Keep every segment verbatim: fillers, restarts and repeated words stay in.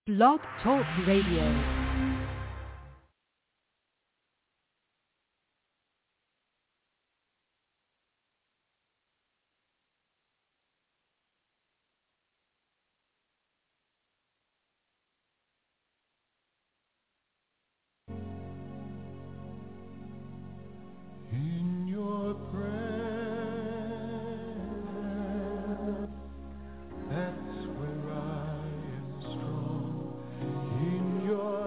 Blog Talk Radio. In your presence, that's where I am strong. In your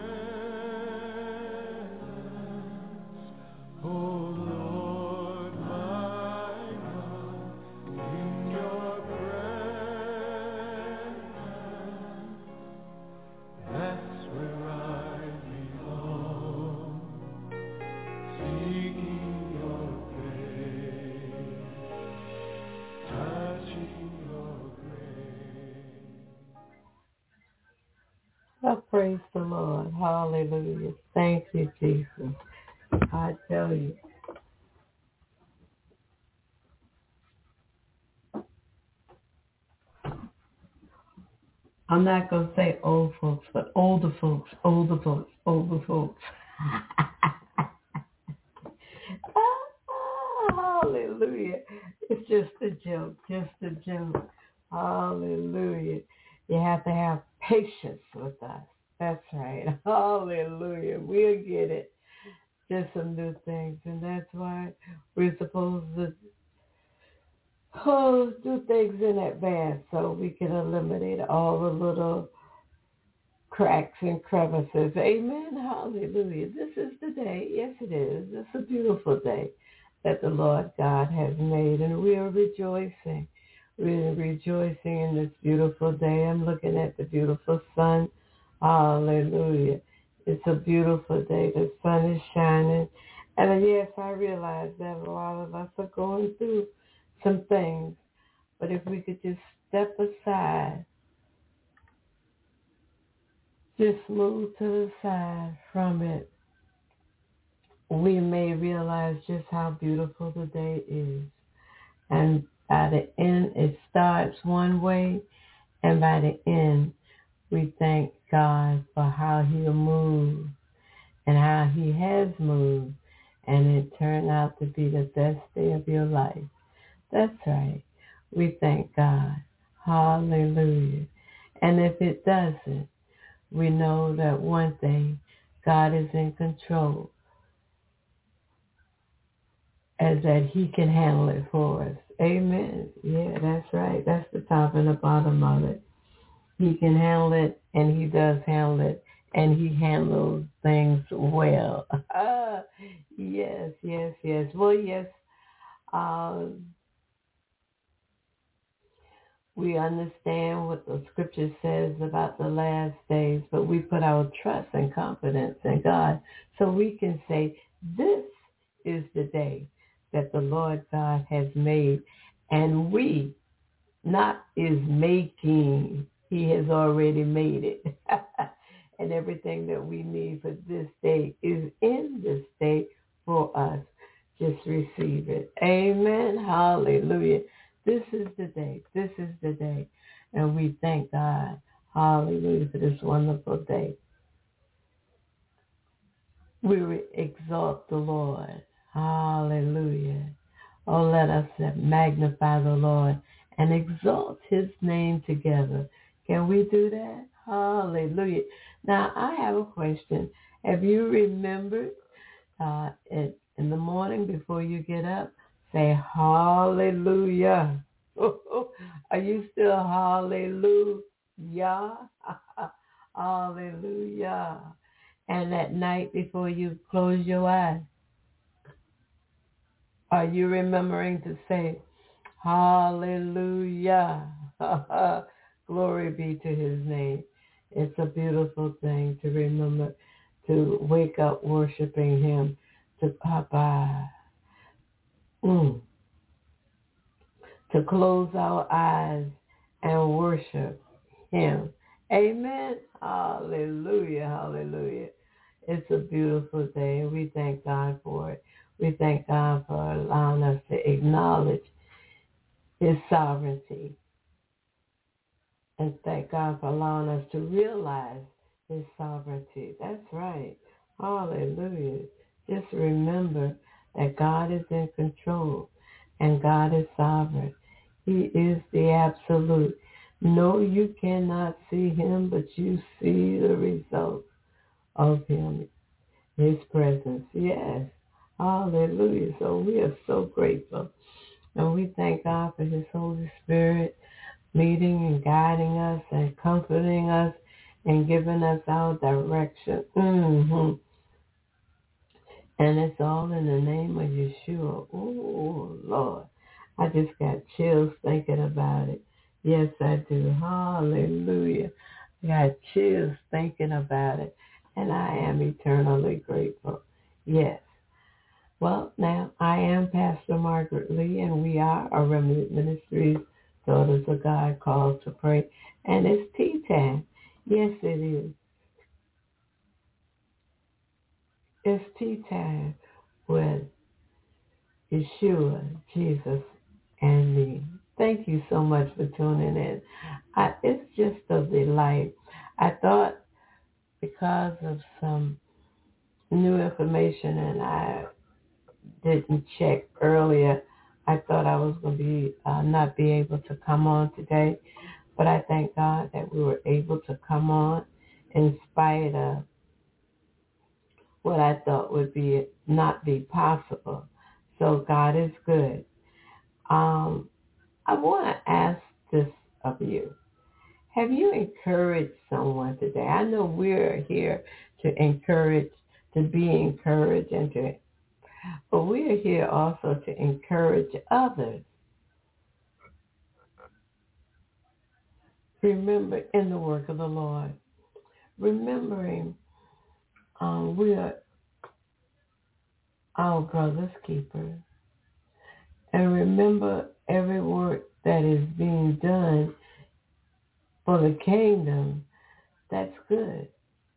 presence, oh Lord my God. In your presence, that's where I belong. Seeking your face, touching your grace. Oh, praise the Lord. Hallelujah. Thank you, Jesus. I tell you. I'm not going to say old folks, but older folks, older folks, older folks. Ah, hallelujah. It's just a joke, just a joke. Hallelujah. You have to have patience with us. That's right. Hallelujah. We'll get it. Just some new things. And that's why we're supposed to oh, do things in advance so we can eliminate all the little cracks and crevices. Amen. Hallelujah. This is the day. Yes, it is. It's a beautiful day that the Lord God has made, and we are rejoicing. We're rejoicing in this beautiful day. I'm looking at the beautiful sun. Hallelujah. It's a beautiful day. The sun is shining. And yes, I realize that a lot of us are going through some things. But if we could just step aside, just move to the side from it, we may realize just how beautiful the day is. And by the end, it starts one way, and by the end, we thank God for how he'll move and how he has moved, and it turned out to be the best day of your life. That's right. We thank God. Hallelujah. And if it doesn't, we know that one thing, God is in control, as that he can handle it for us. Amen. Yeah, that's right. That's the top and the bottom of it. He can handle it, and he does handle it, and he handles things well. yes, yes, yes. Well, yes, um, we understand what the scripture says about the last days, but we put our trust and confidence in God. So we can say, this is the day that the Lord God has made, and we, not is making, he has already made it. And everything that we need for this day is in this day for us. Just receive it. Amen. Hallelujah. This is the day. This is the day. And we thank God. Hallelujah for this wonderful day. We exalt the Lord. Hallelujah. Oh, let us magnify the Lord and exalt his name together. Can we do that? Hallelujah. Now, I have a question. Have you remembered uh, in, in the morning before you get up, say hallelujah? Are you still hallelujah? Hallelujah. And at night before you close your eyes, are you remembering to say hallelujah? Glory be to his name. It's a beautiful thing to remember to wake up worshiping him, to Papa, mm, to close our eyes and worship him. Amen. Hallelujah. Hallelujah. It's a beautiful day, and we thank God for it. We thank God for allowing us to acknowledge his sovereignty And thank God for allowing us to realize his sovereignty. That's right. Hallelujah. Just remember that God is in control and God is sovereign. He is the absolute. No, you cannot see him, but you see the results of him, his presence. Yes. Hallelujah. So we are so grateful. And we thank God for his Holy Spirit leading and guiding us and comforting us and giving us our direction. Mm-hmm. And it's all in the name of Yeshua. Oh, Lord. I just got chills thinking about it. Yes, I do. Hallelujah. I got chills thinking about it. And I am eternally grateful. Yes. Well, now, I am Pastor Margaret Lee, and we are a Remnant Ministries, Daughters of God, called to pray. And it's tea time. Yes, it is. It's tea time with Yeshua, Jesus, and me. Thank you so much for tuning in. I, it's just a delight. I thought because of some new information, and I didn't check earlier, I thought I was going to be uh, not be able to come on today. But I thank God that we were able to come on in spite of what I thought would be not be possible. So God is good. Um, I want to ask this of you. Have you encouraged someone today? I know we're here to encourage, to be encouraged, and to, but we are here also to encourage others. Remember in the work of the Lord. Remembering um, we are our brother's keeper. And remember every work that is being done for the kingdom, that's good.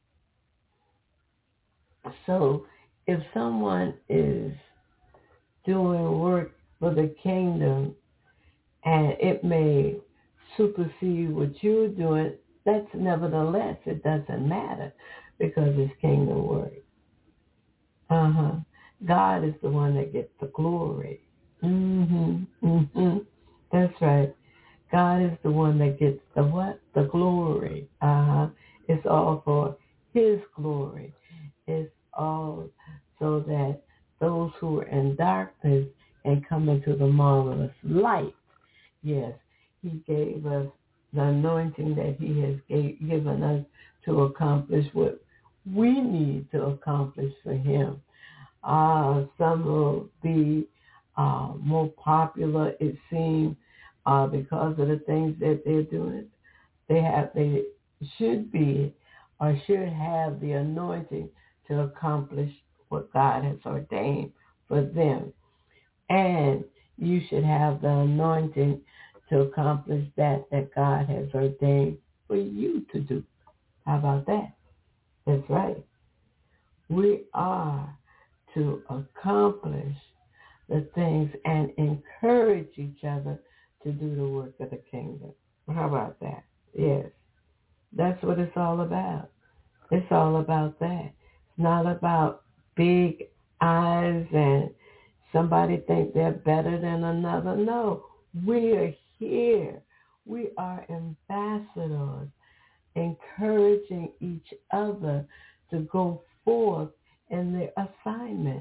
So if someone is doing work for the kingdom and it may supersede what you're doing, that's nevertheless, it doesn't matter because it's kingdom work. Uh-huh. God is the one that gets the glory. Mm-hmm. Mm-hmm. That's right. God is the one that gets the what? The glory. Uh-huh. It's all for his glory. It's all so that those who are in darkness can come into the marvelous light. Yes, he gave us the anointing that he has gave, given us to accomplish what we need to accomplish for him. Uh, some will be uh, more popular, it seems, uh, because of the things that they're doing. They have, they should be or should have the anointing to accomplish what God has ordained for them. And you should have the anointing to accomplish that that God has ordained for you to do. How about that? That's right. We are to accomplish the things and encourage each other to do the work of the kingdom. How about that? Yes. That's what it's all about. It's all about that. It's not about big eyes and somebody think they're better than another. No, we are here. We are ambassadors, encouraging each other to go forth in their assignment.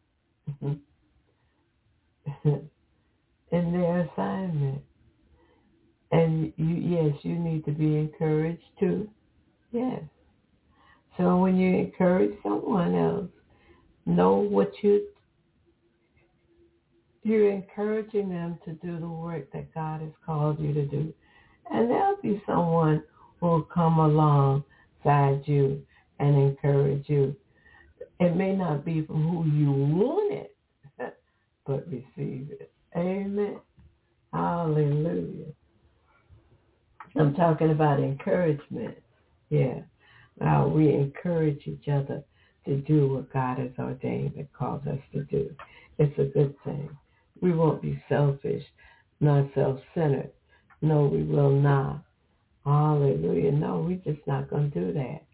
in their assignment. And you, yes, you need to be encouraged too. Yes. So when you encourage someone else, know what you, you're encouraging them to do the work that God has called you to do. And there'll be someone who will come alongside you and encourage you. It may not be from who you want it, but receive it. Amen. Hallelujah. I'm talking about encouragement. Yeah. Now we encourage each other to do what God has ordained and called us to do. It's a good thing. We won't be selfish, not self-centered. No, we will not. Hallelujah. No, we're just not going to do that.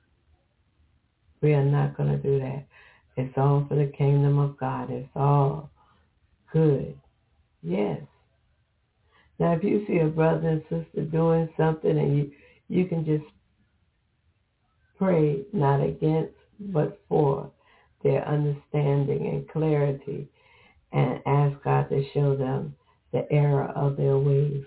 We are not going to do that. It's all for the kingdom of God. It's all good. Yes. Now, if you see a brother and sister doing something and you, you can just pray not against but for their understanding and clarity and ask God to show them the error of their ways.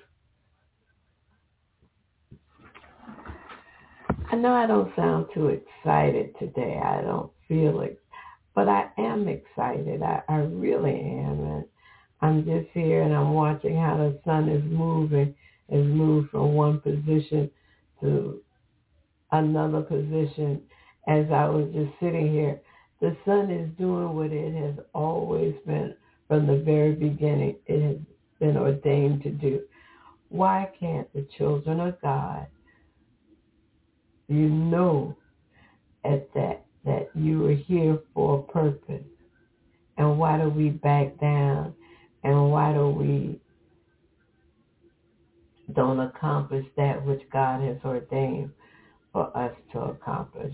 I know I don't sound too excited today. I don't feel it. But I am excited. I, I really am. And I'm just here and I'm watching how the sun is moving, has moved from one position to another position as I was just sitting here. The sun is doing what it has always been from the very beginning. It has been ordained to do. Why can't the children of God, you know at that, that you were here for a purpose? And why do we back down? And why do we don't accomplish that which God has ordained for us to accomplish?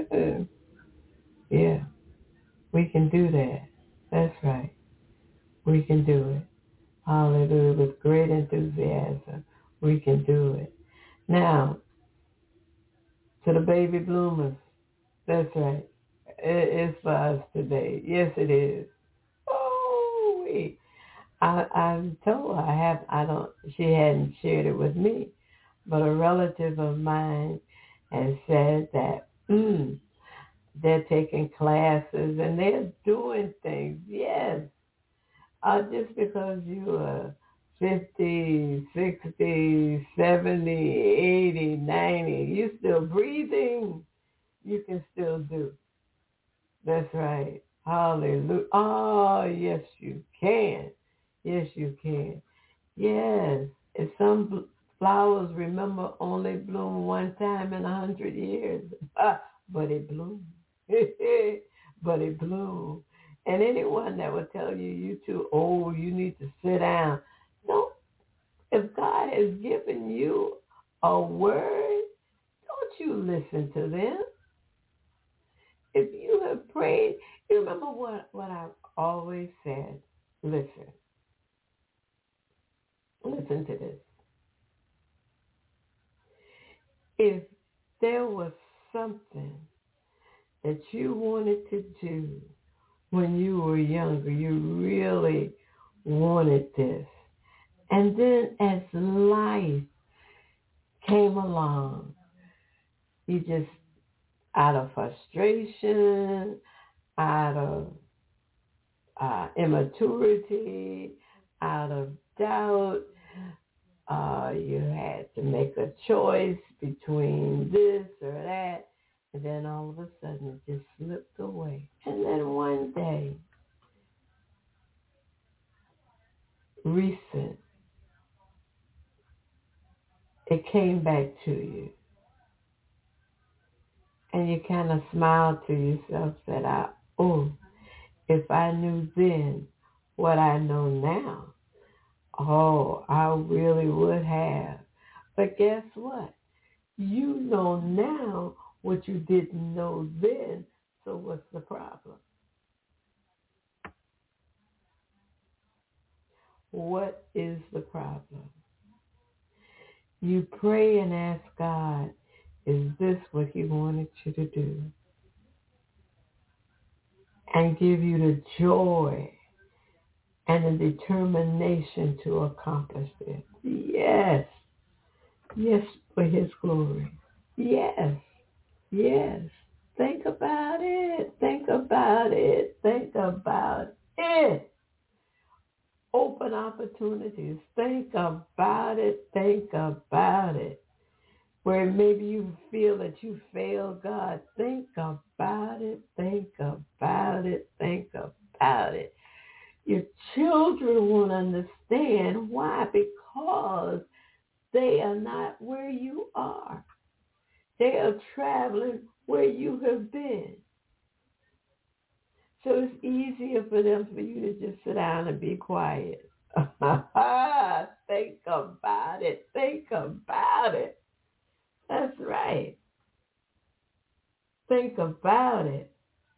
Yeah, we can do that. That's right. We can do it. Hallelujah. With great enthusiasm, we can do it. Now, to the baby bloomers, that's right. It's for us today. Yes, it is. Oh, we. I, I'm told I have, I don't, she hadn't shared it with me, but a relative of mine has said that mm, they're taking classes and they're doing things. Yes, uh, just because you are fifty, sixty, seventy, eighty, ninety, you're still breathing, you can still do. That's right. Hallelujah. Oh, yes, you can. Yes, you can. Yes. And some bl- flowers, remember, only bloom one time in a hundred years. But it blooms. But it blooms. And anyone that will tell you you too old, you need to sit down. No. If God has given you a word, don't you listen to them. If you have prayed, you remember what, what I've always said. Listen. Listen to this. If there was something that you wanted to do when you were younger, you really wanted this. And then as life came along, you just, out of frustration, out of uh, immaturity, out of doubt, uh, you had to make a choice between this or that, and then all of a sudden it just slipped away. And then one day, recent, it came back to you. And you kind of smiled to yourself, said, I, oh, if I knew then what I know now, oh, I really would have. But guess what? You know now what you didn't know then, so what's the problem? What is the problem? You pray and ask God, is this what he wanted you to do? And give you the joy and the determination to accomplish it. Yes. Yes, for his glory. Yes. Yes. Think about it. Think about it. Think about it. Open opportunities. Think about it. Think about it. Where maybe you feel that you failed God, think about it. Think about it. Think about it. Your children won't understand. Why? Because they are not where you are. They are traveling where you have been. So it's easier for them for you to just sit down and be quiet. Think about it. Think about it. That's right. Think about it.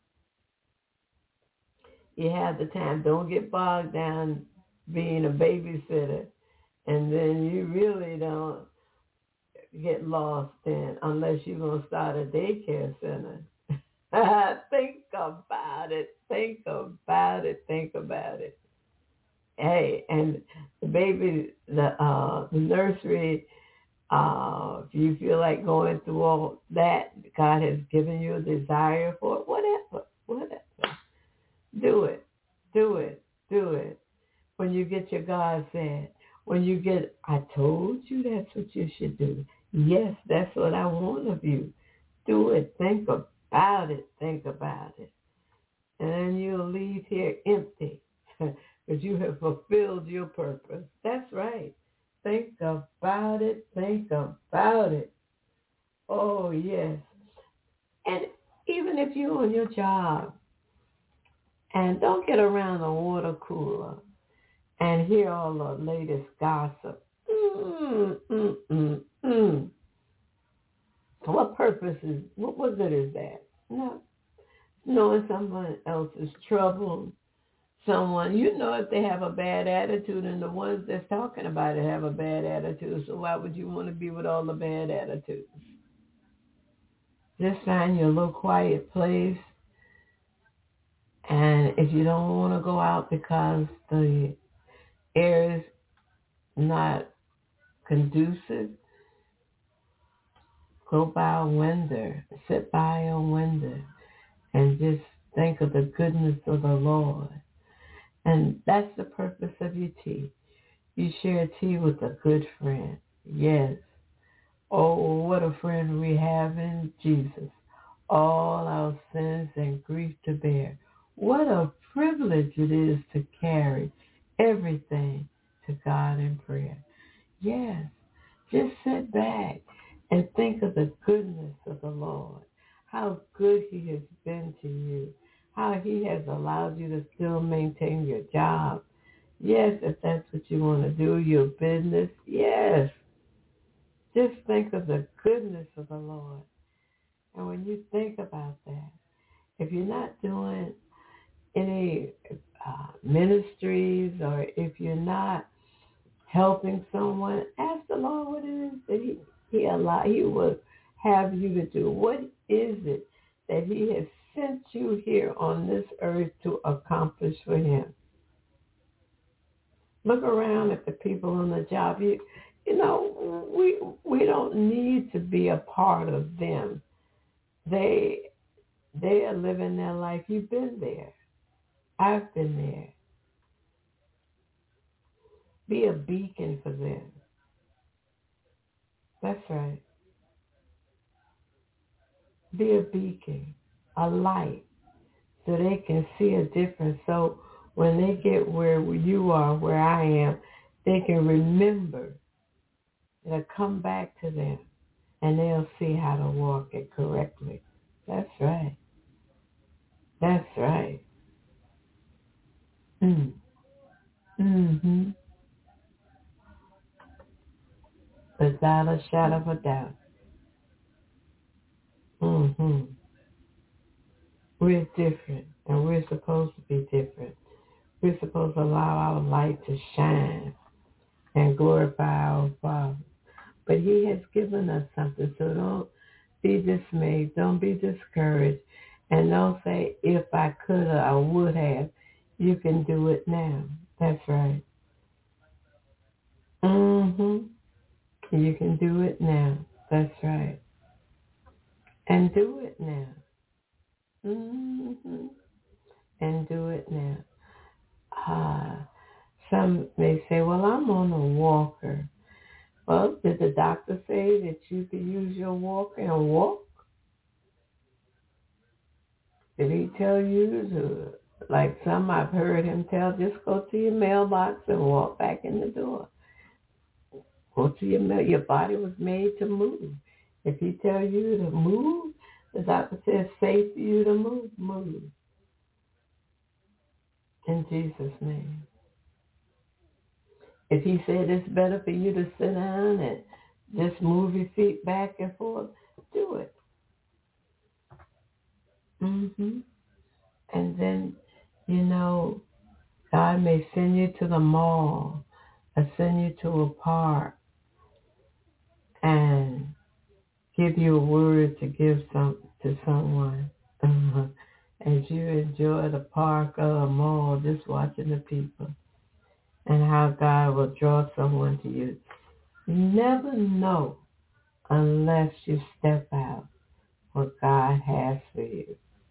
You have the time. Don't get bogged down being a babysitter, and then you really don't get lost in unless you're going to start a daycare center. Think about it. Think about it. Think about it. Hey, and the baby, the uh, the nursery. Uh, if you feel like going through all that, God has given you a desire for it. Whatever, whatever. Do it. Do it. Do it. When you get your God said, when you get, I told you that's what you should do. Yes, that's what I want of you. Do it. Think about it. Think about it. And then you'll leave here empty because you have fulfilled your purpose. That's right. Think about it. Think about it. Oh, yes. And even if you're on your job, and don't get around the water cooler and hear all the latest gossip. Mm, mm, mm, mm. What purpose is, what, what good is that? No. Knowing someone else's trouble, someone, you know if they have a bad attitude, and the ones that's talking about it have a bad attitude, so why would you want to be with all the bad attitudes? Just find your little quiet place, and if you don't want to go out because the air is not conducive, go by a window, sit by a window, and just think of the goodness of the Lord. And that's the purpose of your tea. You share tea with a good friend. Yes. Oh, what a friend we have in Jesus. All our sins and grief to bear. What a privilege it is to carry everything to God in prayer. Yes. Just sit back and think of the goodness of the Lord, how good he has been to you, how he has allowed you to still maintain your job. Yes, if that's what you want to do, your business, yes. Just think of the goodness of the Lord. And when you think about that, if you're not doing any uh, ministries, or if you're not helping someone, ask the Lord what it is that he, he allow, he will have you to do. What is it that he has sent you here on this earth to accomplish for him? Look around at the people on the job. You, you know, we we don't need to be a part of them. They they are living their life. You've been there. I've been there. Be a beacon for them. That's right. Be a beacon, a light, so they can see a difference. So when they get where you are, where I am, they can remember. It'll come back to them, and they'll see how to walk it correctly. That's right. That's right. Mm. Mm-hmm. Without a shadow of a doubt. Mm-hmm. We're different, and we're supposed to be different. We're supposed to allow our light to shine and glorify our Father. But he has given us something, so don't be dismayed. Don't be discouraged. And don't say, if I could or I would have. You can do it now. That's right. Mm-hmm. You can do it now. That's right. And do it now. Mm-hmm. And do it now. Uh, some may say, well, I'm on a walker. Well, did the doctor say that you could use your walker and walk? Did he tell you to, like some I've heard him tell, just go to your mailbox and walk back in the door? Go to your mail. Your body was made to move. If he tells you to move, the doctor says safe for you to move, move. In Jesus' name. If he said it's better for you to sit down and Just move your feet back and forth. Do it. hmm And then, you know, God may send you to the mall or send you to a park and give you a word to give some to someone. Uh-huh. As you enjoy the park or the mall, just watching the people and how God will draw someone to you. You never know unless you step out what God has for you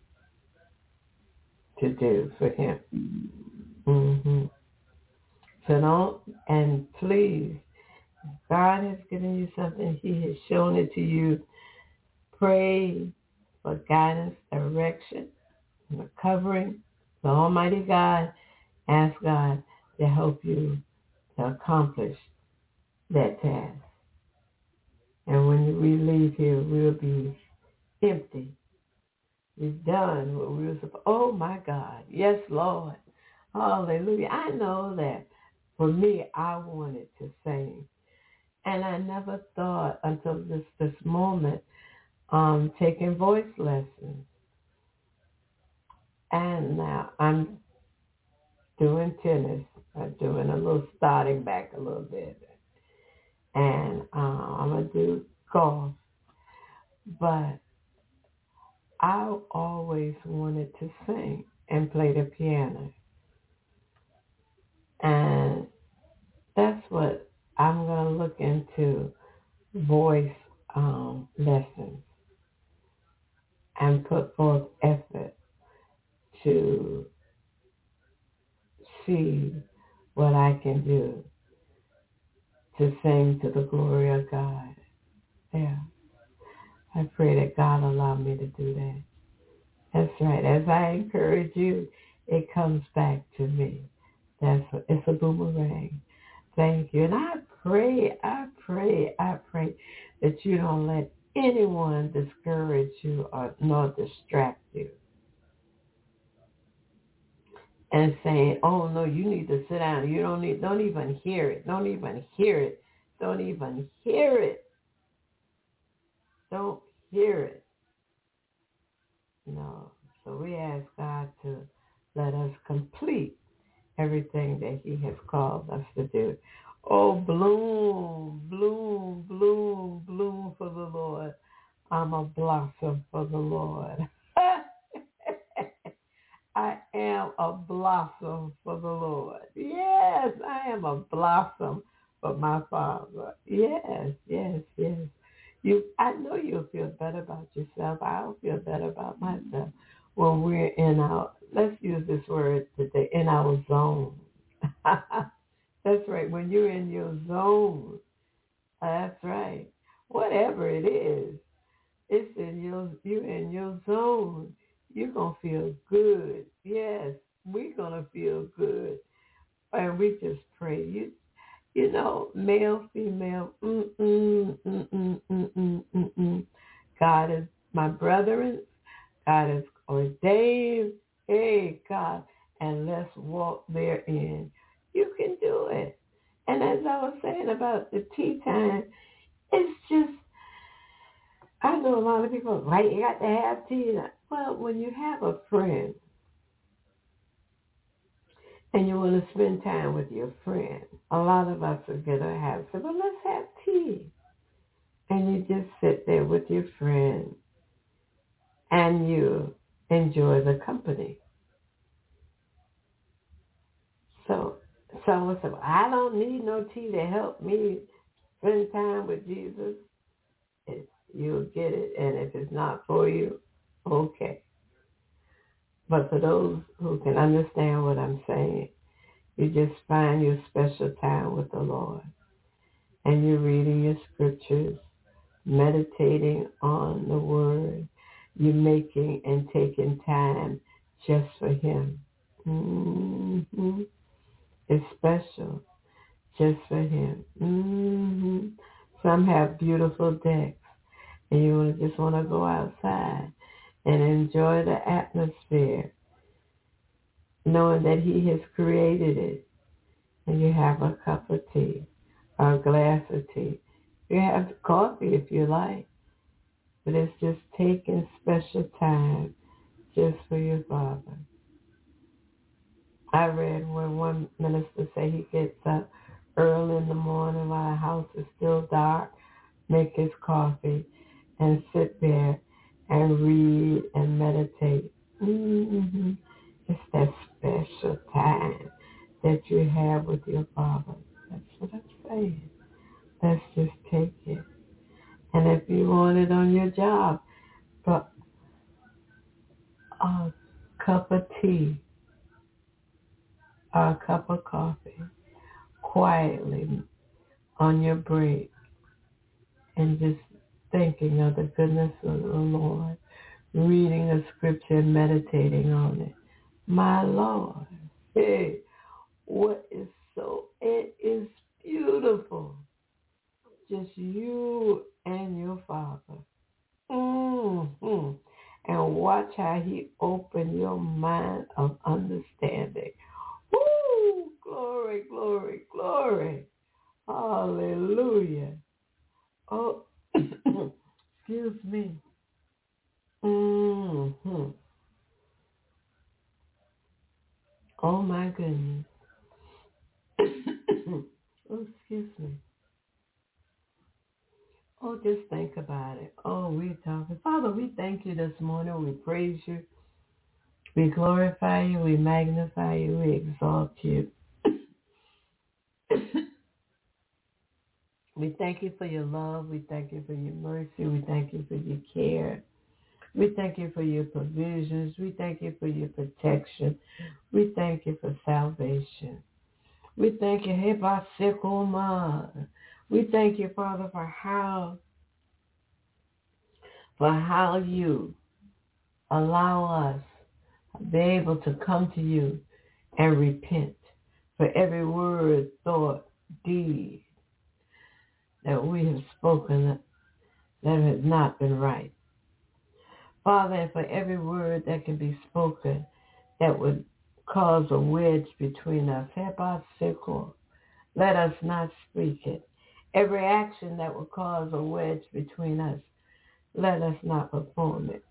to do for him. hmm So don't, and please, God has given you something. He has shown it to you. Pray for guidance, direction, and a covering. The Almighty God, ask God to help you to accomplish that task. And when we leave here, we'll be empty. We've done what we were supposed. Oh my God. Yes, Lord. Hallelujah. I know that for me, I wanted to sing. And I never thought until this, this moment, um, taking voice lessons. And now I'm doing tennis. I'm doing a little starting back a little bit. And uh, I'm going to do golf. But I always wanted to sing and play the piano. And that's what I'm going to look into, voice um, lessons, and put forth effort to see what I can do to sing to the glory of God. Yeah. I pray that God allow me to do that. That's right. As I encourage you, it comes back to me. That's a, it's a boomerang. Thank you. And I pray, I pray, I pray that you don't let anyone discourage you or nor distract you. And saying, oh no, you need to sit down. You don't need, don't even hear it. Don't even hear it. Don't even hear it. Don't hear it. No. So we ask God to let us complete everything that he has called us to do. Oh, bloom, bloom, bloom, bloom for the Lord. I'm a blossom for the Lord. I am a blossom for the Lord. Yes, I am a blossom for my Father. Yes, yes, yes. You, I know you'll feel better about yourself. I'll feel better about myself when we're in our, let's use this word today, in our zone. That's right. When you're in your zone, that's right. Whatever it is, it's in your, you're in your zone. You're going to feel good. Yes, we're going to feel good. And we just pray. You you know, male, female, mm-mm, mm-mm, mm-mm, mm-mm. God is my brethren. God is ordained. Hey, God, and let's walk therein. You can do it. And as I was saying about the tea time, it's just, I know a lot of people, right, you got to have tea. Well, when you have a friend and you want to spend time with your friend, a lot of us are going to have, so, well, let's have tea. And you just sit there with your friend and you enjoy the company. So someone said, well, I don't need no tea to help me spend time with Jesus. It, you'll get it. And if it's not for you, okay. But for those who can understand what I'm saying, you just find your special time with the Lord. And you're reading your scriptures, meditating on the word. You're making and taking time just for him. Mm-hmm. It's special just for him. Mm-hmm. Some have beautiful decks, and you just want to go outside and enjoy the atmosphere, knowing that he has created it, and you have a cup of tea or a glass of tea, You have coffee if you like, but it's just taking special time just for your Father. I read where one minister said he gets up early in the morning while the house is still dark, make his coffee, and sit there and read and meditate. Mm-hmm. It's that special time that you have with your Father. That's what I'm saying. Let's just take it. And if you want it on your job, but a cup of tea or a cup of coffee quietly on your break and just thinking of the goodness of the Lord, reading a scripture and meditating on it. My Lord, hey, what is so, it is beautiful. Just you and your Father. Mm-hmm. And watch how he opened your mind of understanding. Woo! Glory, glory, glory. Hallelujah. Oh, excuse me. Mm-hmm. Oh, my goodness. Oh, excuse me. Oh, just think about it. Oh, we're talking. Father, we thank you this morning. We praise you. We glorify you. We magnify you. We exalt you. We thank you for your love. We thank you for your mercy. We thank you for your care. We thank you for your provisions. We thank you for your protection. We thank you for salvation. We thank you, Hebasikoma. We thank you, Father, for how, for how you allow us to be able to come to you and repent for every word, thought, deed that we have spoken that has not been right. Father, and for every word that can be spoken that would cause a wedge between us, let us not speak it. Every action that would cause a wedge between us, let us not perform it.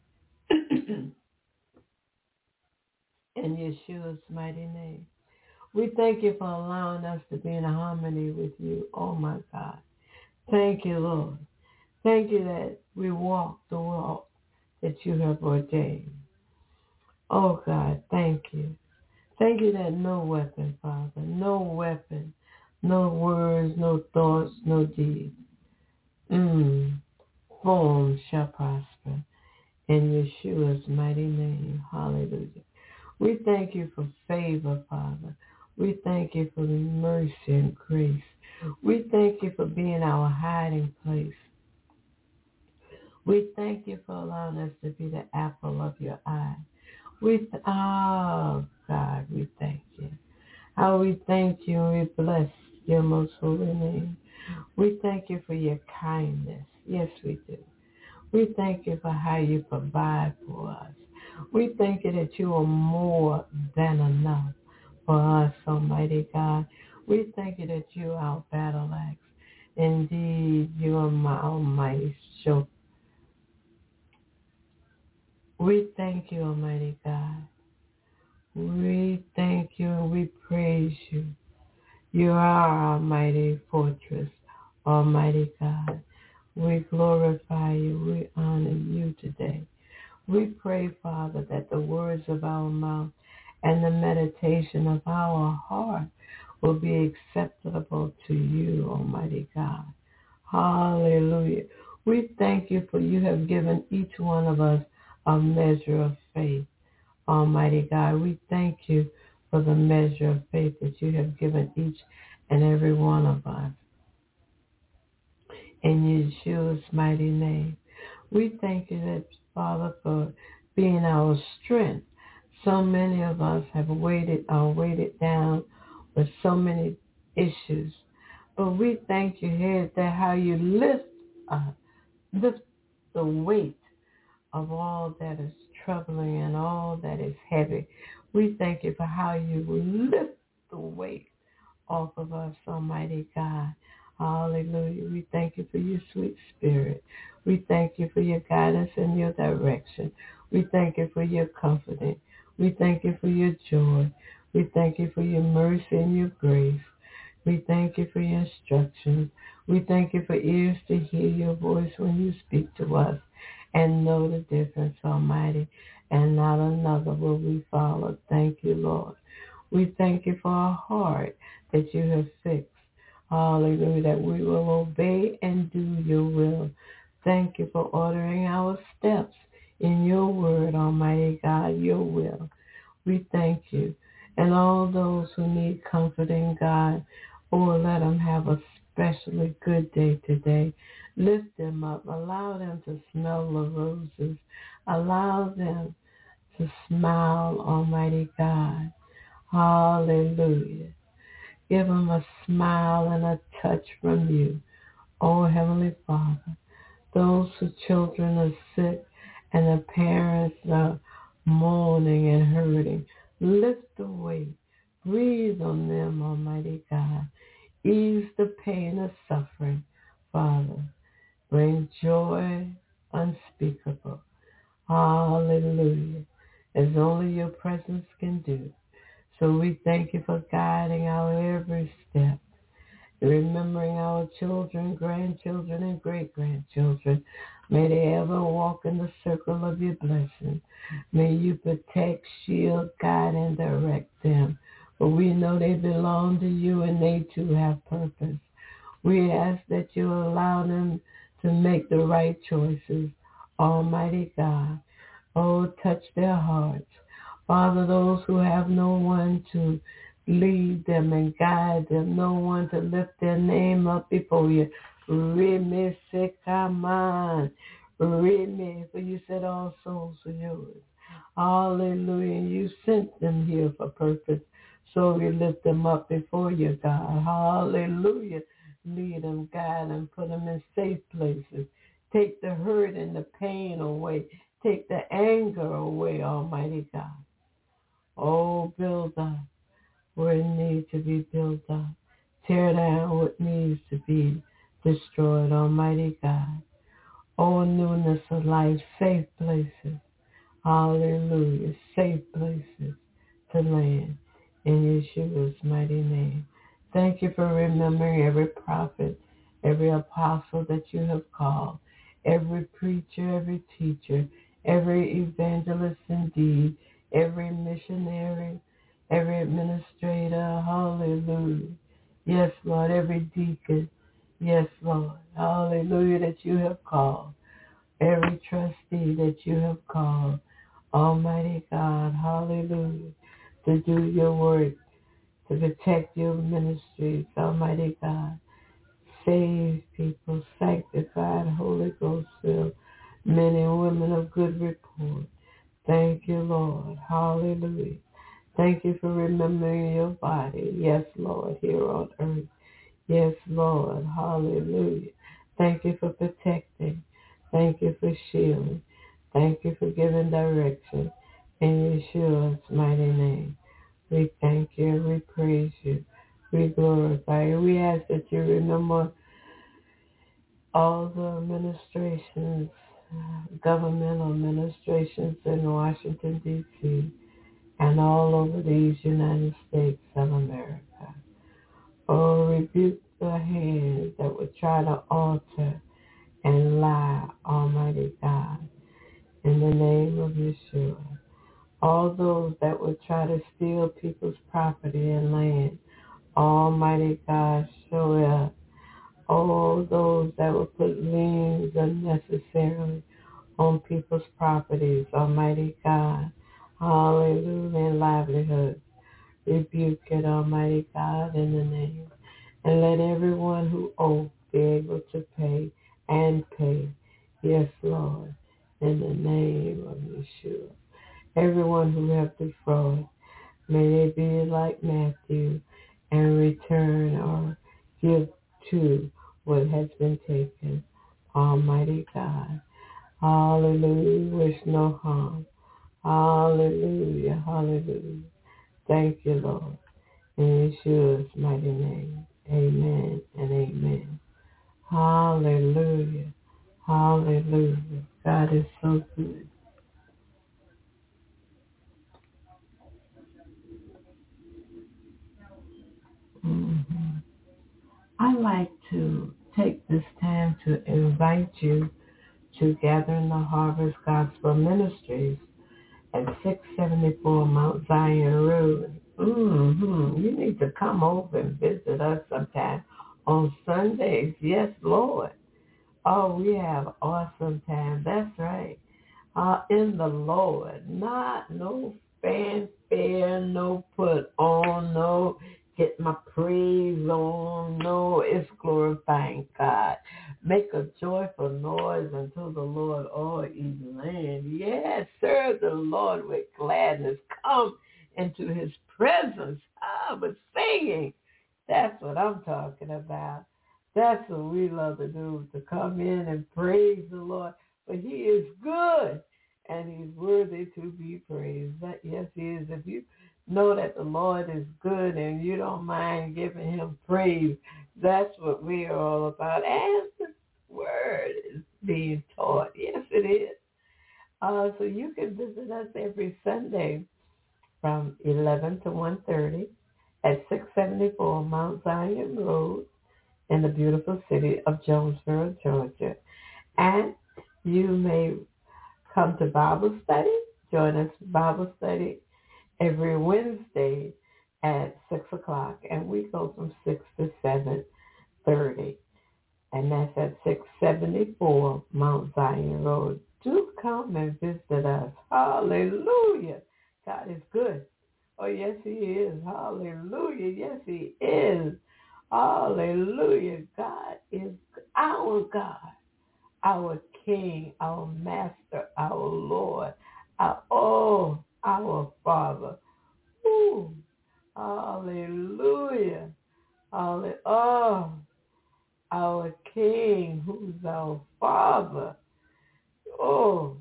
In Yeshua's mighty name. We thank you for allowing us to be in harmony with you. Oh, my God. Thank you, Lord. Thank you that we walk the walk that you have ordained. Oh, God, thank you. Thank you that no weapon, Father, no weapon, no words, no thoughts, no deeds, mm, form shall prosper. In Yeshua's mighty name. Hallelujah. We thank you for favor, Father. We thank you for mercy and grace. We thank you for being our hiding place. We thank you for allowing us to be the apple of your eye. We, th- oh, God, we thank you. How we thank you and we bless your most holy name. We thank you for your kindness. Yes, we do. We thank you for how you provide for us. We thank you that you are more than enough for us, Almighty God. We thank you that you are our battle axe. Indeed, you are my almighty show. We thank you, Almighty God. We thank you and we praise you. You are our mighty fortress, Almighty God. We glorify you. We honor you today. We pray, Father, that the words of our mouth and the meditation of our heart will be acceptable to you, Almighty God. Hallelujah. We thank you for you have given each one of us a measure of faith, Almighty God. We thank you for the measure of faith that you have given each and every one of us. In Yeshua's mighty name. We thank you, that, Father, for being our strength. So many of us have weighted are weighted down with so many issues. But we thank you here that how you lift us, lift the weight of all that is troubling and all that is heavy. We thank you for how you lift the weight off of us, Almighty God. Hallelujah. We thank you for your sweet spirit. We thank you for your guidance and your direction. We thank you for your comforting. We thank you for your joy. We thank you for your mercy and your grace. We thank you for your instructions. We thank you for ears to hear your voice when you speak to us and know the difference, Almighty, and not another will we follow. Thank you, Lord. We thank you for our heart that you have fixed. Hallelujah, that we will obey and do your will. Thank you for ordering our steps in your word, Almighty God, your will. We thank you. And all those who need comforting, God, oh, let them have a especially good day today. Lift them up. Allow them to smell the roses. Allow them to smile, Almighty God. Hallelujah. Give them a smile and a touch from you, oh Heavenly Father. Those whose children are sick and the parents are mourning and hurting, lift the weight. Breathe on them, Almighty God. Ease the pain of suffering, Father. Bring joy unspeakable. Hallelujah. As only your presence can do. So we thank you for guiding our every step, remembering our children, grandchildren, and great-grandchildren. May they ever walk in the circle of your blessing. May you protect, shield, guide, and direct them. For we know they belong to you and they too have purpose. We ask that you allow them to make the right choices. Almighty God, oh, touch their hearts. Father, those who have no one to lead them and guide them, no one to lift their name up before you. Reme sekaman. Reme, for you said all souls are yours. Hallelujah. You sent them here for purpose. So we lift them up before you, God. Hallelujah. Lead them, guide them, put them in safe places. Take the hurt and the pain away. Take the anger away, Almighty God. Oh, build up where it needs to be built up. Tear down what needs to be destroyed, Almighty God. Oh, newness of life, safe places. Hallelujah, safe places to land in Yeshua's mighty name. Thank you for remembering every prophet, every apostle that you have called, every preacher, every teacher, every evangelist indeed, every missionary, every administrator. Hallelujah. Yes, Lord, every deacon. Yes, Lord. Hallelujah, that you have called. Every trustee that you have called. Almighty God, hallelujah, to do your work, to protect your ministries, Almighty God. Save people, sanctified, Holy Ghost filled, men and women of good report. Thank you, Lord. Hallelujah. Thank you for remembering your body. Yes, Lord, here on earth. Yes, Lord. Hallelujah. Thank you for protecting. Thank you for shielding. Thank you for giving direction. In Yeshua's mighty name, we thank you and we praise you. We glorify you. We ask that you remember all the administrations, governmental administrations in Washington, D C, and all over these United States of America. Oh, rebuke the hands that would try to alter and lie, Almighty God, in the name of Yeshua. All those that would try to steal people's property and land, Almighty God, show up. All those that would put liens unnecessarily on people's properties, Almighty God, hallelujah, and livelihood. Rebuke it, Almighty God, in the name. And let everyone who owes be able to pay and pay. Yes, Lord, in the name of Yeshua. Everyone who have defrauded, may they be like Matthew and return or give to what has been taken. Almighty God. Hallelujah. Wish no harm. Hallelujah. Hallelujah. Thank you, Lord. In Yeshua's mighty name. Amen and amen. Hallelujah. Hallelujah. God is so good. hmm I like to take this time to invite you to Gathering the Harvest Gospel Ministries at six seventy-four Mount Zion Road. Mm-hmm. You need to come over and visit us sometime on Sundays. Yes, Lord. Oh, we have awesome time. That's right. Uh, in the Lord. Not no fanfare, no put on, no get my praise on. No, it's glorifying God. Make a joyful noise unto the Lord, all ye land. Yes, serve the Lord with gladness. Come into his presence. Ah, but singing. That's what I'm talking about. That's what we love to do, to come in and praise the Lord. But he is good, and he's worthy to be praised. That, yes, he is. If you know that the Lord is good and you don't mind giving him praise, that's what we are all about. And the word is being taught. Yes, it is. Uh, so you can visit us every Sunday from eleven to one thirty at six seventy-four Mount Zion Road in the beautiful city of Jonesboro, Georgia. And you may come to Bible study. Join us for Bible study every Wednesday at six o'clock. And we go from six to seven thirty. And that's at six seventy-four Mount Zion Road. Do come and visit us. Hallelujah. God is good. Oh, yes, he is. Hallelujah. Yes, he is. Hallelujah. God is our God, our King, our Master, our Lord, our, oh, our Father. Ooh, hallelujah. Hallelujah. Oh, our King, who's our Father. Oh,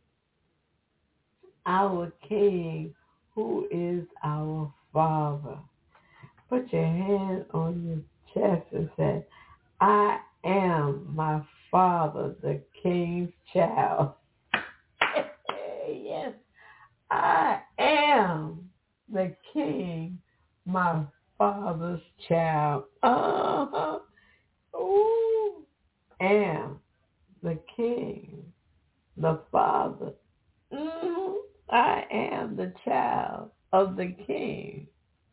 our King, who is our Father. Put your hand on your chest and say, I am my Father, the King's child. Yes, I am the King, my Father's child. Uh-huh. Ooh, am the King, the Father. Mm, I am the child of the King.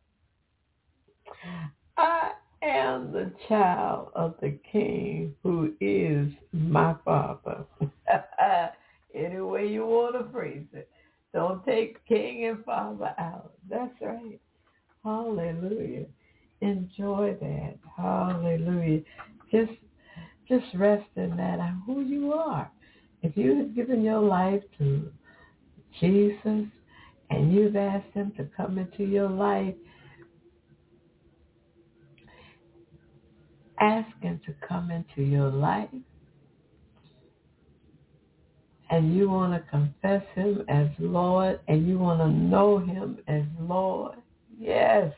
I am the child of the King who is my Father. Any way you want to phrase it. Don't take King and Father out. That's right. Hallelujah. Enjoy that. Hallelujah. Just just rest in that, who you are. If you have given your life to Jesus and you've asked him to come into your life, ask him to come into your life, and you want to confess him as Lord, and you want to know him as Lord. Yes,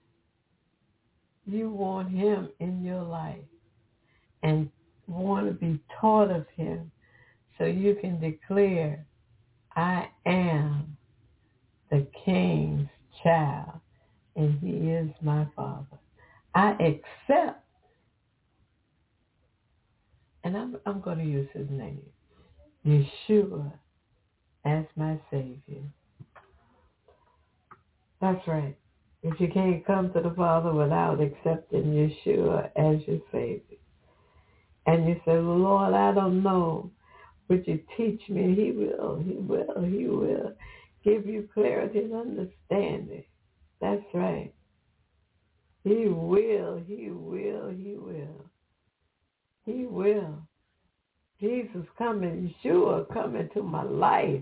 you want him in your life and want to be taught of him so you can declare, I am the King's child, and he is my Father. I accept, and I'm, I'm going to use his name, Yeshua, as my Savior. That's right. If you can't come to the Father without accepting Yeshua as your Savior, and you say, well, Lord, I don't know, would you teach me? He will, he will, he will give you clarity and understanding. That's right. He will, he will, he will. He will. Jesus coming, Yeshua come into my life.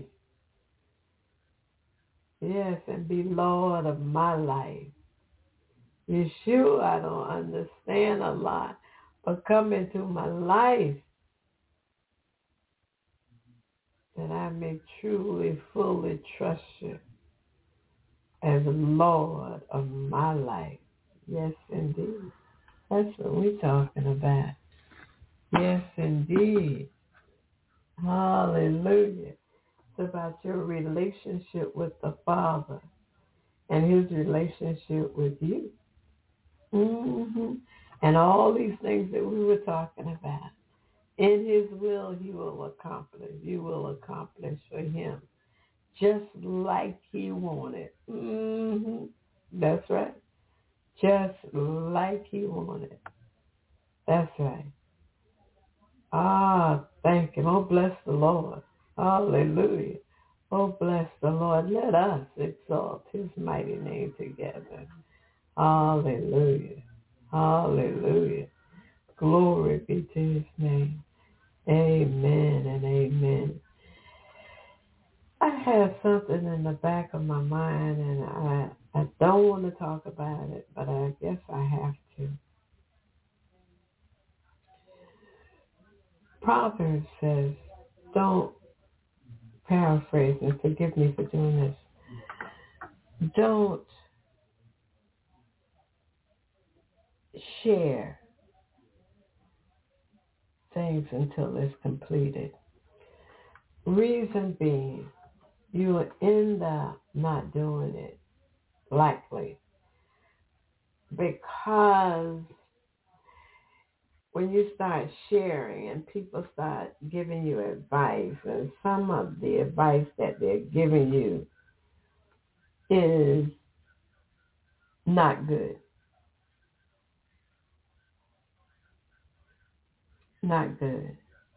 Yes, and be Lord of my life. Yeshua, I don't understand a lot, but come into my life that I may truly, fully trust you as Lord of my life. Yes, indeed. That's what we're talking about. Yes, indeed. Hallelujah. It's about your relationship with the Father and his relationship with you. hmm And all these things that we were talking about. In his will, he will accomplish. You will accomplish for him. Just like he wanted. hmm That's right. Just like he wanted. That's right. Ah, thank him. Oh, bless the Lord. Hallelujah. Oh, bless the Lord. Let us exalt his mighty name together. Hallelujah. Hallelujah. Glory be to his name. Amen and amen. I have something in the back of my mind, and I, I don't want to talk about it, but I guess I have to. Proverbs says, don't, paraphrase and forgive me for doing this, don't share things until it's completed. Reason being, you will end up not doing it, likely, because when you start sharing and people start giving you advice, and some of the advice that they're giving you is not good, not good.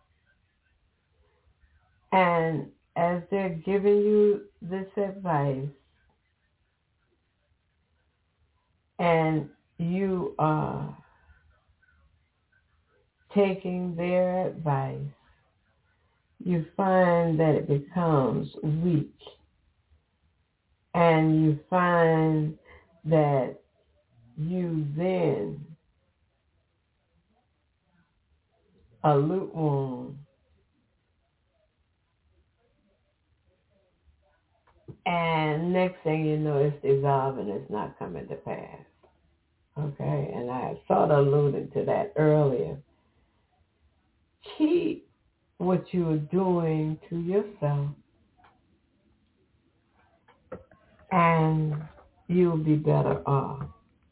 And as they're giving you this advice and you are taking their advice, you find that it becomes weak. And you find that you then are lukewarm. And next thing you know, it's dissolving. It's not coming to pass. Okay? And I sort of alluded to that earlier. Keep what you are doing to yourself, and you'll be better off.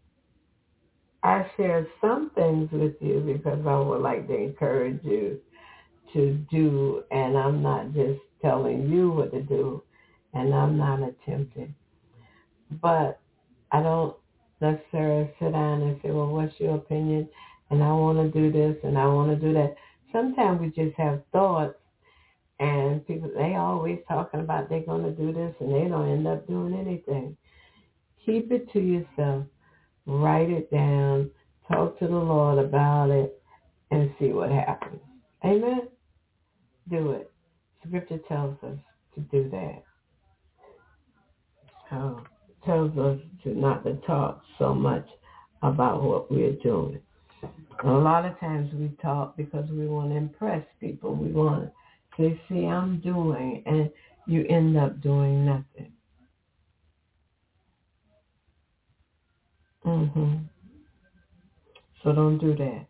I shared some things with you because I would like to encourage you to do, and I'm not just telling you what to do, and I'm not attempting. But I don't necessarily sit down and say, well, what's your opinion? And I want to do this, and I want to do that. Sometimes we just have thoughts, and people, they always talking about they're going to do this, and they don't end up doing anything. Keep it to yourself. Write it down. Talk to the Lord about it, and see what happens. Amen? Do it. Scripture tells us to do that. Oh, tells us to not to talk so much about what we're doing. And a lot of times we talk because we want to impress people. We want to say, see, I'm doing, and you end up doing nothing. Mm-hmm. So don't do that.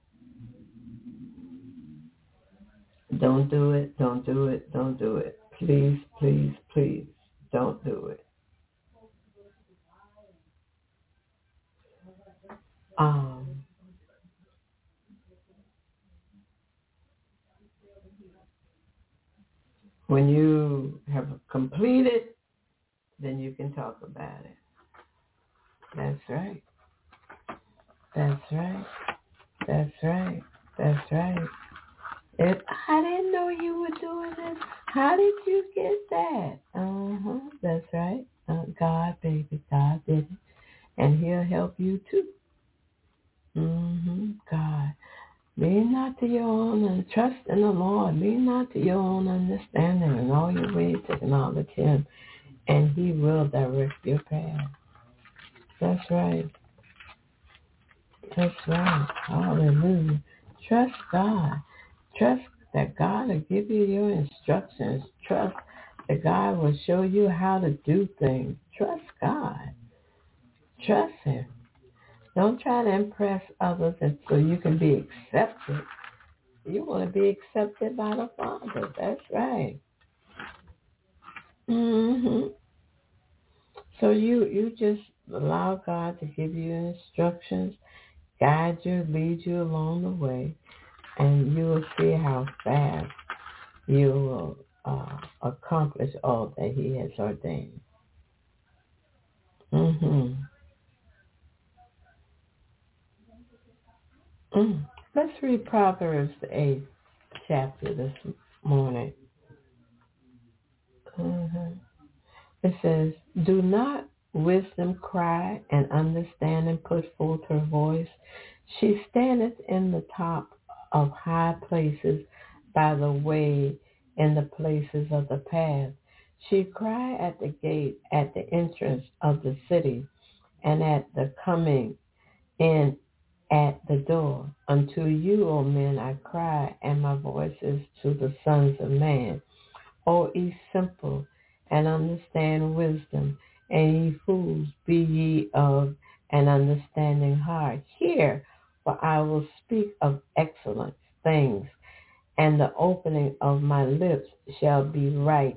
Don't do it. Don't do it. Don't do it. Please, please, please, don't do it. Um, when you have completed, then you can talk about it. That's right. That's right. That's right. That's right. If I didn't know you were doing this, how did you get that? Uh-huh. That's right. Uh, God, baby, God did it. And he'll help you too. Mm-hmm. God. Lean not to your own and trust in the Lord. Lean not to your own understanding. In all your ways acknowledge him, and he will direct your path. That's right. That's right. Hallelujah. Trust God. Trust that God will give you your instructions. Trust that God will show you how to do things. Trust God. Trust him. Don't try to impress others and so you can be accepted. You want to be accepted by the Father. That's right. hmm So you, you just allow God to give you instructions, guide you, lead you along the way, and you will see how fast you will uh, accomplish all that He has ordained. hmm Mm. Let's read Proverbs the eighth chapter this morning. hmm It says, "Do not wisdom cry and understanding put forth her voice? She standeth in the top of high places by the way in the places of the path. She cry at the gate at the entrance of the city and at the coming in at the door. Unto you, O men, I cry, and my voice is to the sons of man. O ye simple, and understand wisdom, and ye fools, be ye of an understanding heart. Hear, for I will speak of excellent things, and the opening of my lips shall be right,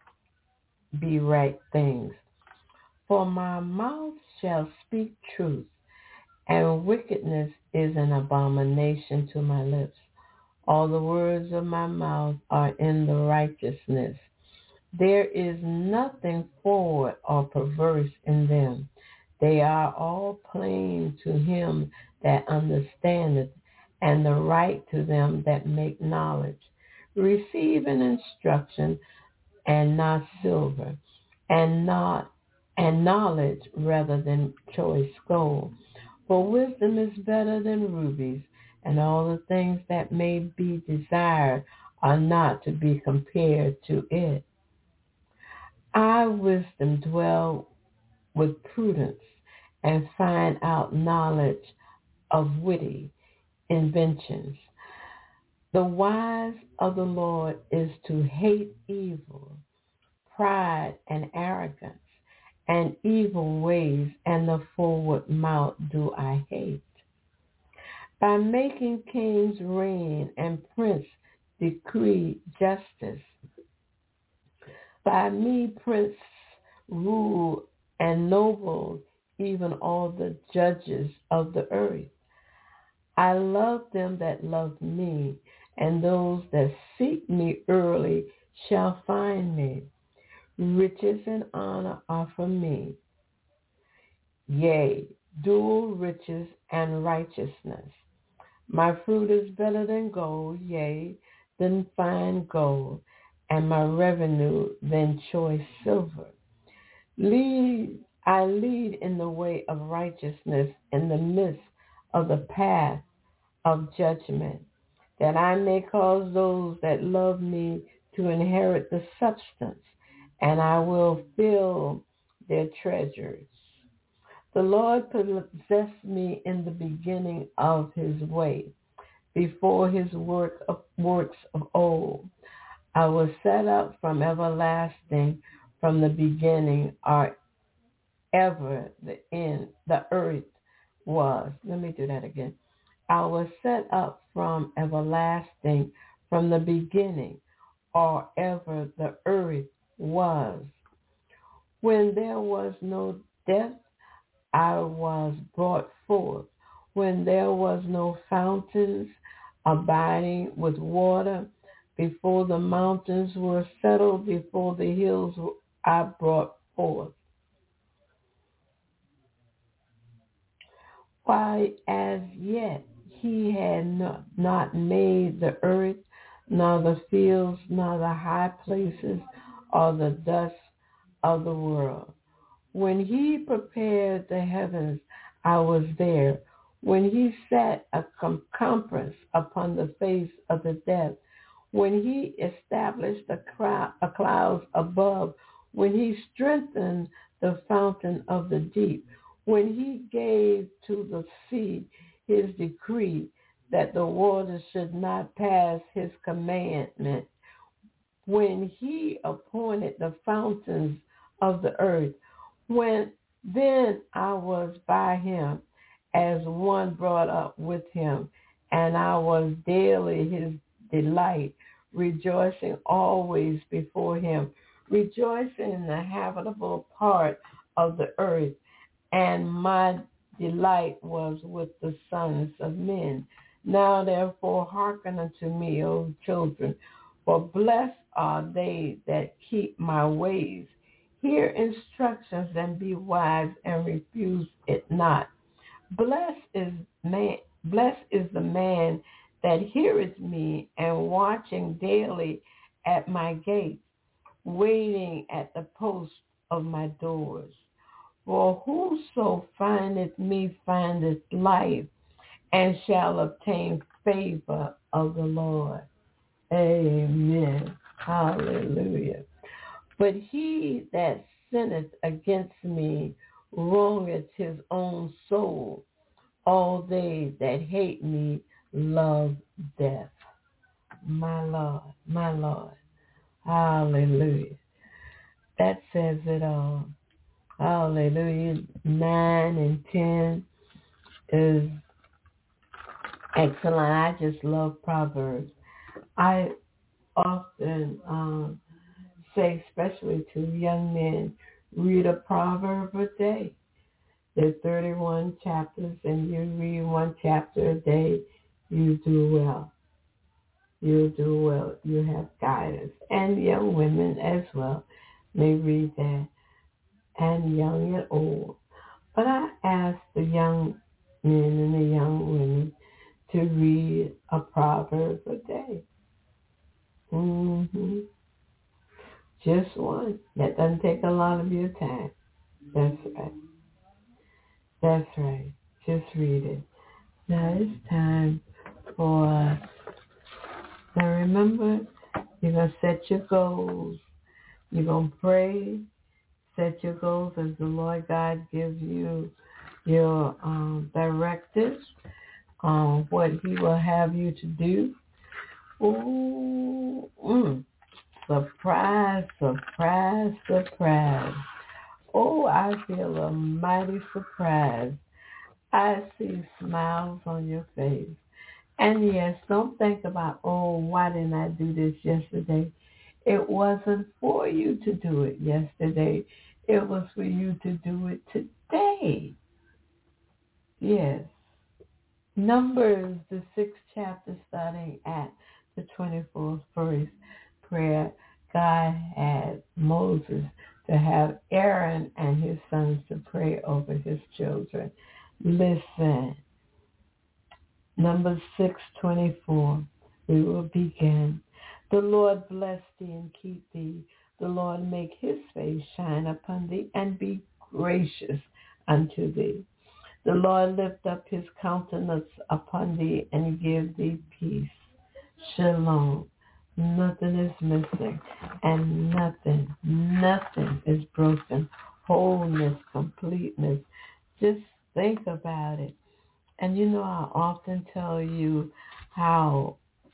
be right things. For my mouth shall speak truth, and wickedness is an abomination to my lips. All the words of my mouth are in the righteousness. There is nothing forward or perverse in them. They are all plain to him that understandeth, and the right to them that make knowledge. Receive an instruction, and not silver, and not and knowledge rather than choice gold. For wisdom is better than rubies, and all the things that may be desired are not to be compared to it. I, wisdom, dwell with prudence, and find out knowledge of witty inventions. The wise of the Lord is to hate evil, pride and arrogance, and evil ways, and the forward mouth do I hate. By making kings reign and prince decree justice, by me prince rule and noble, even all the judges of the earth. I love them that love me, and those that seek me early shall find me. Riches and honor are from me, yea, dual riches and righteousness. My fruit is better than gold, yea, than fine gold, and my revenue than choice silver. Lead, I lead in the way of righteousness in the midst of the path of judgment, that I may cause those that love me to inherit the substance, and I will fill their treasures. The Lord possessed me in the beginning of his way, before his work of, works of old. I was set up from everlasting, from the beginning, or ever the end, the earth was. Let me do that again. I was set up from everlasting, from the beginning, or ever the earth was. When there was no death, I was brought forth. When there was no fountains abiding with water, before the mountains were settled, before the hills I brought forth. Why, as yet he had not, not made the earth, nor the fields, nor the high places, or the dust of the world. When he prepared the heavens, I was there. When he set a compass upon the face of the depth, when he established the clouds above, when he strengthened the fountain of the deep, when he gave to the sea his decree that the waters should not pass his commandment, when he appointed the fountains of the earth, when then I was by him, as one brought up with him, and I was daily his delight, rejoicing always before him, rejoicing in the habitable part of the earth, and my delight was with the sons of men. Now therefore hearken unto me, O children, for blessed are they that keep my ways. Hear instructions and be wise and refuse it not. Blessed is man, blessed is the man that heareth me and watching daily at my gates, waiting at the post of my doors. For whoso findeth me findeth life, and shall obtain favor of the Lord. Amen. Hallelujah. But he that sinneth against me wrongeth his own soul. All they that hate me love death. My Lord, my Lord. Hallelujah. That says it all. Hallelujah. Nine and ten is excellent. I just love Proverbs. I often um, say, especially to young men, read a proverb a day. There's thirty-one chapters, and you read one chapter a day, you do well. You do well. You have guidance. And young women as well may read that, and young and old. But I ask the young men and the young women to read a proverb a day. Mm-hmm. Just one. That doesn't take a lot of your time. That's right. That's right. Just read it. Now it's time for, now remember, you're going to set your goals. You're going to pray. Set your goals as the Lord God gives you your um, directives on what he will have you to do. Ooh, mm. Surprise, surprise, surprise. Oh, I feel a mighty surprise. I see smiles on your face. And yes, don't think about, oh, why didn't I do this yesterday? It wasn't for you to do it yesterday. It was for you to do it today. Yes. Numbers, the sixth chapter, starting at the twenty-fourth verse, prayer, God had Moses to have Aaron and his sons to pray over his children. Listen, Numbers six twenty-four, we will begin. The Lord bless thee and keep thee. The Lord make his face shine upon thee and be gracious unto thee. The Lord lift up his countenance upon thee and give thee peace. Shalom. Nothing is missing and nothing, nothing is broken. Wholeness, completeness. Just think about it. And you know, I often tell you how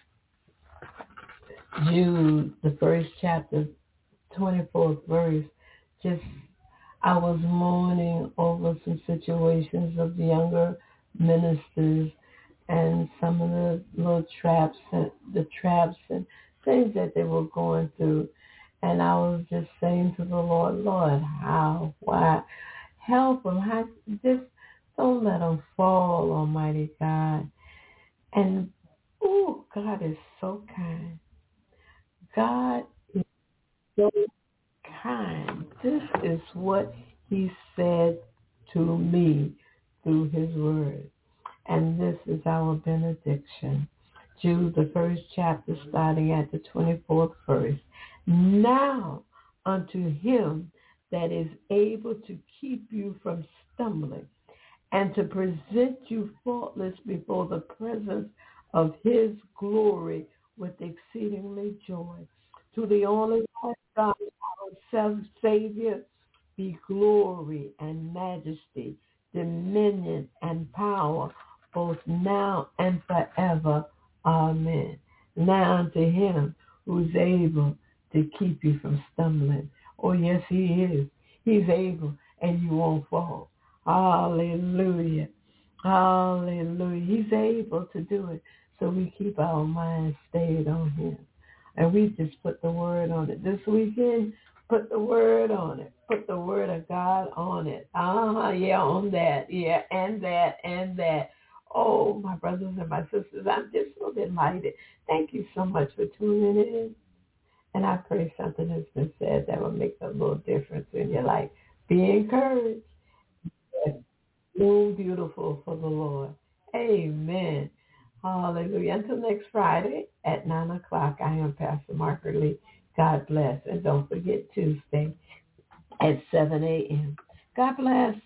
Jude, the first chapter, twenty-fourth verse, just, I was mourning over some situations of the younger ministers and some of the little traps and the traps and things that they were going through. And I was just saying to the Lord, Lord, how, why, help them. How, just don't let them fall, Almighty God. And, oh, God is so kind. God is so kind. This is what he said to me through his word. And this is our benediction. Jude, the first chapter, starting at the twenty-fourth verse. Now unto him that is able to keep you from stumbling and to present you faultless before the presence of his glory with exceedingly joy. To the only wise God, our Savior, be glory and majesty, dominion and power, both now and forever. Amen. Now unto him who's able to keep you from stumbling. Oh, yes, he is. He's able, and you won't fall. Hallelujah. Hallelujah. He's able to do it. So we keep our minds stayed on him. And we just put the word on it. This weekend, put the word on it. Put the word of God on it. Uh-huh, yeah, on that. Yeah, and that, and that. Oh, my brothers and my sisters, I'm just so delighted. Thank you so much for tuning in. And I pray something has been said that will make a little difference in your life. Be encouraged. So beautiful for the Lord. Amen. Hallelujah. Until next Friday at nine o'clock, I am Pastor Margaret Lee. God bless. And don't forget Tuesday at seven a.m. God bless.